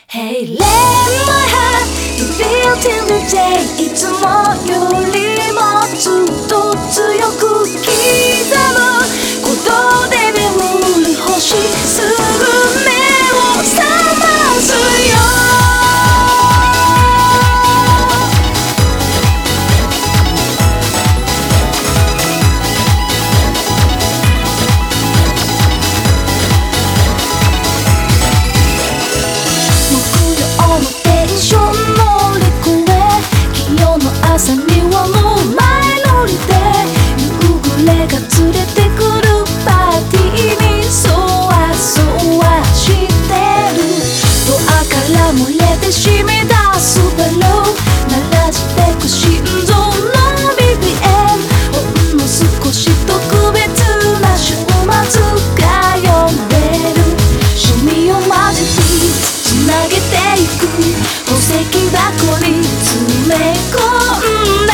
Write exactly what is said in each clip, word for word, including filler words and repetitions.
Hey, let my heart be built in the day いつもよりもずっと強く刻むことで眠る星すぐ目を覚ますよ朝にはもう前乗りで夕暮れが連れてくるパーティーにそわそわしてるドアから漏れて染み出すベロ鳴らしてく心臓の ビービーエム ほんの少し特別な週末が呼んでる趣味を混ぜてつなげていく宝石箱に詰め込む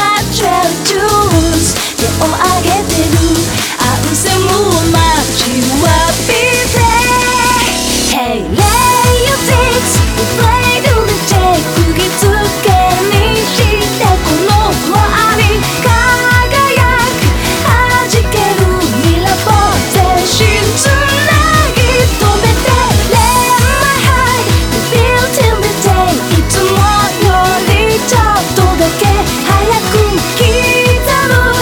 手をあげてるアンセムを待ちわびて Hey, lay your dicks We play to the day 釘付けにしてこのフロアに輝く弾けるミラボー全身つなぎ止めて Let my heart be built in the day いつもよりちょっとだけ早く刻む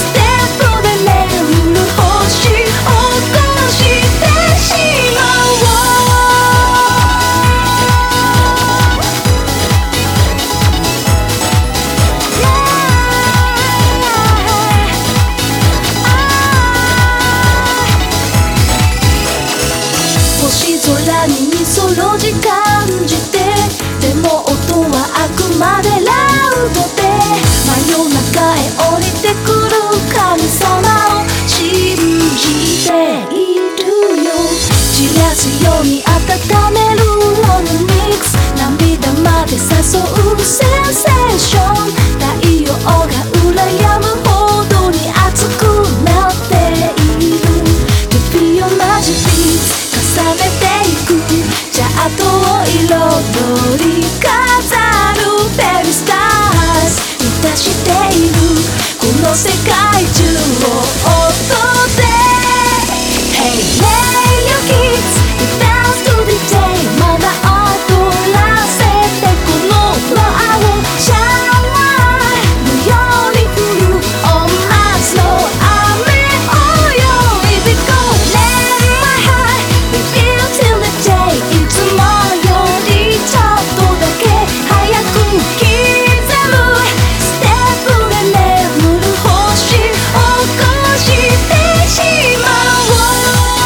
星空にみそろじ感じてでも音はあくまでラウドで真夜中へ降りてくる神様を信じているよ散らすように温めるモノミックス涙まで誘うセンセーション太陽が羨むほどに熱くなっている指をなじび重ねていくチャートを彩り飾るベビースターズ満たしているこの世界中を音で Hey, lay your kids We dance to the day まだ踊らせてこのフロアをシャワーのように降る On us の雨を泳いでこう Let my heart be built in the day いつもよりちょっとだけ早く刻むステップで眠る星起こしてしまおう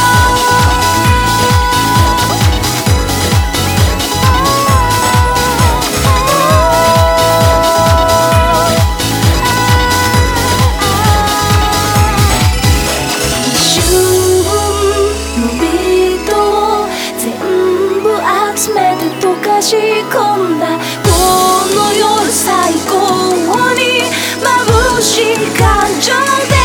一瞬のビートを全部集めて溶かし込んだこの夜最高に眩しい感情で